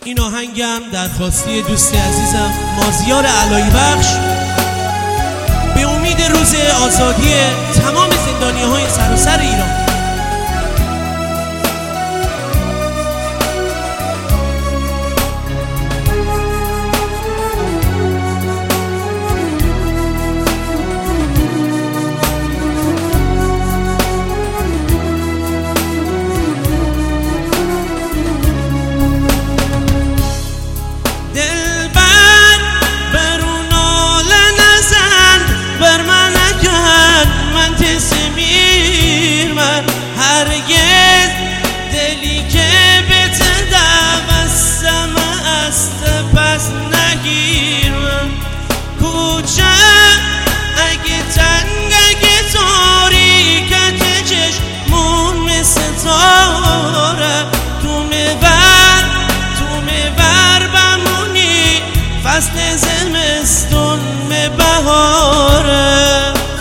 این آهنگم درخواستی دوست عزیزم مازیار علایی بخش به امید روز آزادی تمام زندانی‌های سراسر ایران. هرگز دلی که به تدوستم است پس نگیرم کوچه اگه تنگ اگه تاریکت چشمون مثل تاره تو میبر بمونی فصل زمستون بهاره.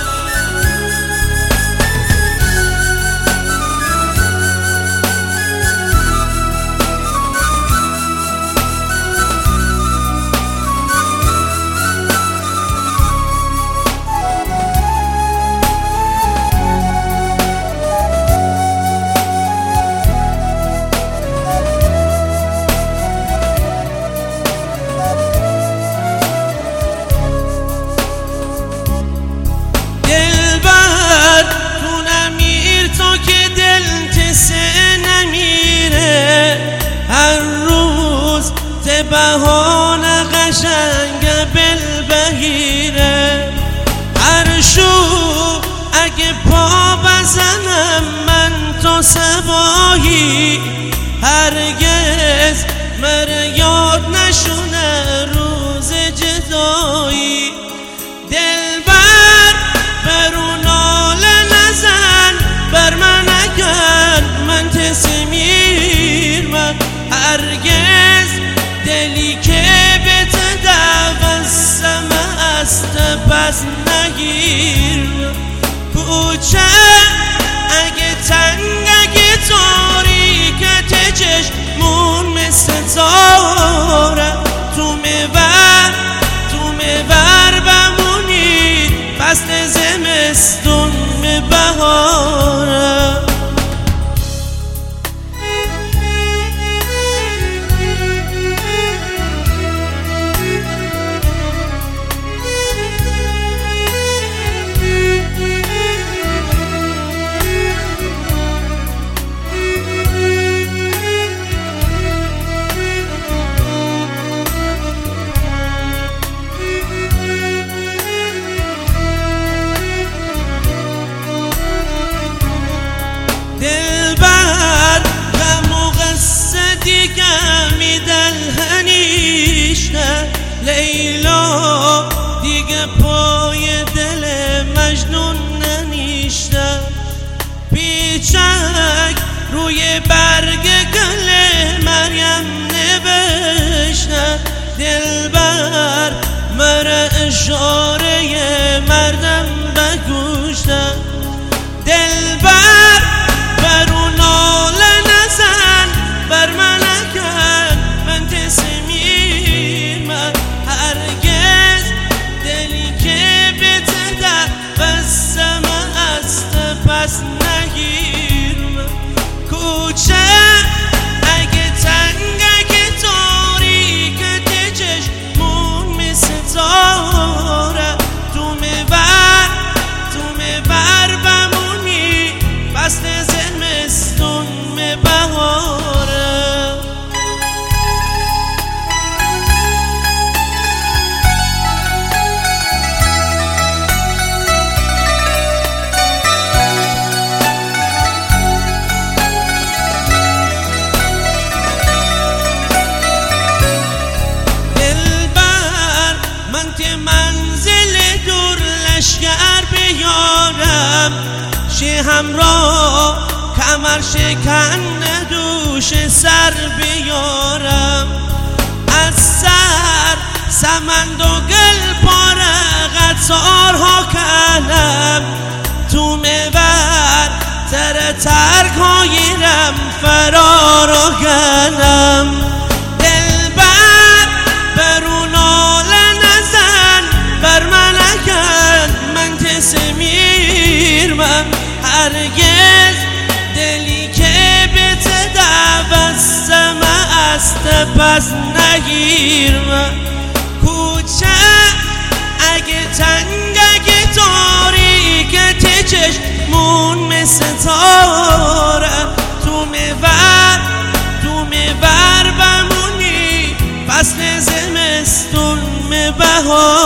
بهانه قشنگ بلبهیره هر شو اگه پا بزنم من تو سبایی هرگز مره یاد نشونه روز جدایی دلبر برو ناله نزن بر من اگر من تسمیر من هرگز دلی که به تدوستم است پس نگیر کوچه اگه تنگ اگه تاریکت چشمون مثل تاره تو میبر بمونی فصل زمستون بهاره. دلبر غم و قصه دیگه میدلهنیشته لیلا دیگه پای دل مجنون ننیشته پیچک روی برگ گل مریم نوشته دلبر مره اشاره مردم بگوشته دلبر برو ناله نزن بر من اگر من تسمیر من هرگز دلی که به تدوستم است پس نگیر کوچه اگه تنگ اگه تاریکت چشمون مثل تاره تو میبر بمونی فصل زمستون بهاره. دلبر من که منزل دور لشگر بیارم شه همراه کمر شکن دوش سر بیارم از سر سمند و گل پاره قطارها کنم تو میبر ترک ها گیرم فرار و گنم دل هرگز دلی که به تدوستم است پس نگیر کوچه اگه تنگ اگه تاریکت چشمون مثل تاره تو میبر بمونی فصل زمستون بهار